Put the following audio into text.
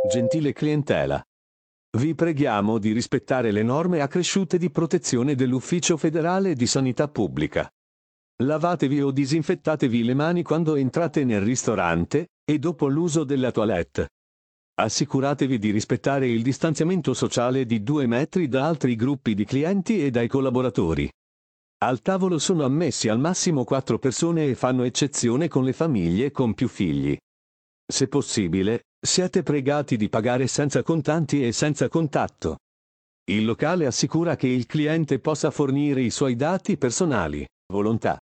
Gentile clientela, vi preghiamo di rispettare le norme accresciute di protezione dell'Ufficio federale di sanità pubblica. Lavatevi o disinfettatevi le mani quando entrate nel ristorante e dopo l'uso della toilette. Assicuratevi di rispettare il distanziamento sociale di 2 metri da altri gruppi di clienti e dai collaboratori. Al tavolo sono ammessi al massimo 4 persone e fanno eccezione con le famiglie con più figli. Se possibile, siete pregati di pagare senza contanti e senza contatto. Il locale assicura che il cliente possa fornire i suoi dati personali, volontà,